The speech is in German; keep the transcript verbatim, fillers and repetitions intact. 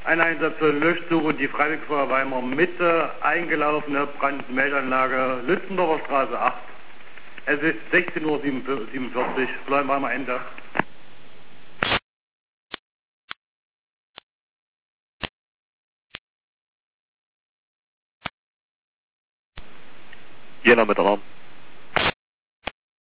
Ein Einsatz für Löschsuche, die Freiwilligfeuerwehr Weimar Mitte, eingelaufene Brandmeldeanlage Lützendorfer Straße acht. Es ist sechzehn Uhr siebenundvierzig, bleiben wir am Ende. Jena mit Alarm.